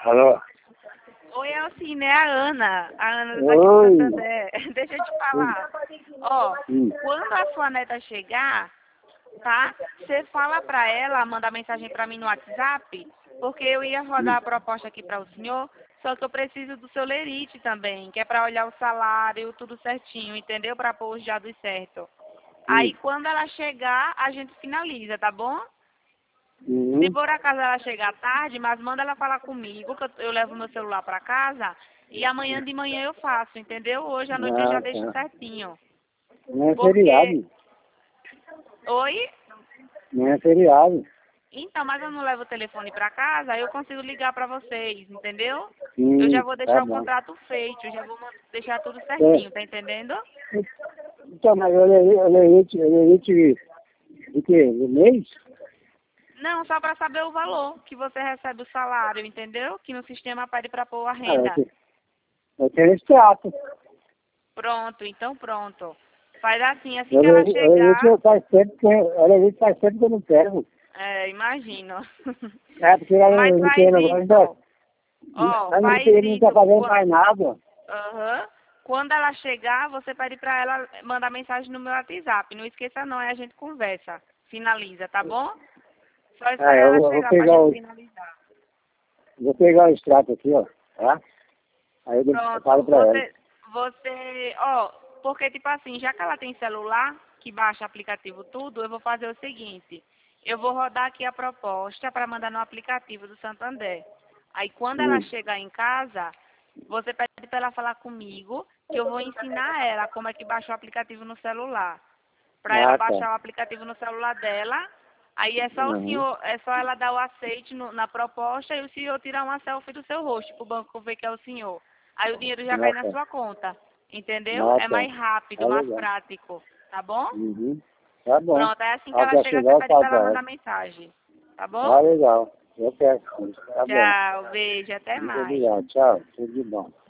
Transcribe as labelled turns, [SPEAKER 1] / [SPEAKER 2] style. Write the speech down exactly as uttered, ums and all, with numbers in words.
[SPEAKER 1] Alô?
[SPEAKER 2] Oi, Alcine, é a Ana. A Ana daqui
[SPEAKER 1] Oi.
[SPEAKER 2] do Santander. Deixa eu te falar. Ó,
[SPEAKER 1] Hum.
[SPEAKER 2] quando a sua neta chegar, tá? Você fala pra ela, manda mensagem pra mim no WhatsApp, porque eu ia rodar a proposta aqui pra o senhor, só que eu preciso do seu lerite também, que é pra olhar o salário, tudo certinho, entendeu? Pra pôr os dados certo. Aí
[SPEAKER 1] Hum.
[SPEAKER 2] quando ela chegar, a gente finaliza, tá bom?
[SPEAKER 1] Uhum.
[SPEAKER 2] Se por acaso ela chegar tarde, mas manda ela falar comigo, que eu, eu levo meu celular pra casa, e amanhã de manhã eu faço, entendeu? Hoje à noite eu já
[SPEAKER 1] Ah,
[SPEAKER 2] deixo
[SPEAKER 1] tá.
[SPEAKER 2] certinho.
[SPEAKER 1] Não é
[SPEAKER 2] Porque...
[SPEAKER 1] feriado.
[SPEAKER 2] Oi?
[SPEAKER 1] Não é feriado.
[SPEAKER 2] Então, mas eu não levo o telefone pra casa, aí eu consigo ligar pra vocês, entendeu? Eu já
[SPEAKER 1] Hum,
[SPEAKER 2] vou
[SPEAKER 1] tá
[SPEAKER 2] deixar o
[SPEAKER 1] bom.
[SPEAKER 2] contrato feito, eu já vou man- deixar tudo
[SPEAKER 1] É.
[SPEAKER 2] certinho, tá entendendo?
[SPEAKER 1] Então, mas eu levei, eu levei, eu levei de, de quê? Do mês?
[SPEAKER 2] Não, só pra saber o valor que você recebe o salário, entendeu? Que no sistema pede pra pôr a
[SPEAKER 1] Ah, eu
[SPEAKER 2] renda.
[SPEAKER 1] tenho, eu tenho esse trato.
[SPEAKER 2] Pronto, então pronto. Faz assim, assim
[SPEAKER 1] Eu
[SPEAKER 2] que ela
[SPEAKER 1] levei, eu levei que
[SPEAKER 2] chegar,
[SPEAKER 1] eu faz tempo que eu, eu levei que faz tempo que eu não pego.
[SPEAKER 2] é, imagino.
[SPEAKER 1] É, porque ela
[SPEAKER 2] Mas
[SPEAKER 1] não não
[SPEAKER 2] faz
[SPEAKER 1] quer agora, ainda,
[SPEAKER 2] isso. Ó,
[SPEAKER 1] ela não
[SPEAKER 2] faz
[SPEAKER 1] quer, não tá
[SPEAKER 2] isso.
[SPEAKER 1] fazendo
[SPEAKER 2] Qua-
[SPEAKER 1] mais nada.
[SPEAKER 2] Aham. Quando ela chegar, você pede pra ela mandar mensagem no meu WhatsApp. Não esqueça não, aí a gente conversa. Finaliza, tá bom? Só
[SPEAKER 1] Ah,
[SPEAKER 2] esperar
[SPEAKER 1] eu,
[SPEAKER 2] ela
[SPEAKER 1] eu vou
[SPEAKER 2] chegar pra
[SPEAKER 1] pegar
[SPEAKER 2] gente
[SPEAKER 1] o,
[SPEAKER 2] finalizar.
[SPEAKER 1] vou pegar o extrato aqui, ó, tá? Aí eu, eu falo
[SPEAKER 2] Pronto.
[SPEAKER 1] pra ela.
[SPEAKER 2] Você, você, ó, porque tipo assim, já que ela tem celular, que baixa aplicativo tudo, eu vou fazer o seguinte. Eu vou rodar aqui a proposta para mandar no aplicativo do Santander. Aí quando ela
[SPEAKER 1] Hum.
[SPEAKER 2] chegar em casa, você pede para ela falar comigo, que eu vou ensinar ela como é que baixa o aplicativo no celular. Para ela
[SPEAKER 1] Ah, tá.
[SPEAKER 2] baixar o aplicativo no celular dela. Aí é só o
[SPEAKER 1] Uhum.
[SPEAKER 2] senhor, é só ela dar o aceite no- na proposta e o senhor tirar uma selfie do seu rosto para o banco ver que é o senhor. Aí o dinheiro já
[SPEAKER 1] Ah,
[SPEAKER 2] cai na
[SPEAKER 1] tá.
[SPEAKER 2] sua conta. Entendeu?
[SPEAKER 1] Ah,
[SPEAKER 2] É
[SPEAKER 1] tá.
[SPEAKER 2] mais rápido,
[SPEAKER 1] Tá
[SPEAKER 2] mais
[SPEAKER 1] legal.
[SPEAKER 2] prático. Tá bom?
[SPEAKER 1] Uhum. Tá bom.
[SPEAKER 2] Pronto, é assim que
[SPEAKER 1] A hora que
[SPEAKER 2] ela
[SPEAKER 1] ela
[SPEAKER 2] chega,
[SPEAKER 1] chegar,
[SPEAKER 2] você
[SPEAKER 1] eu
[SPEAKER 2] pede
[SPEAKER 1] falo
[SPEAKER 2] para ela
[SPEAKER 1] pra ela.
[SPEAKER 2] mandar mensagem. Tá bom?
[SPEAKER 1] Tá legal. Eu quero. Tá bom.
[SPEAKER 2] Tchau, beijo, até
[SPEAKER 1] Muito
[SPEAKER 2] mais.
[SPEAKER 1] obrigado. Tchau. Tudo de bom.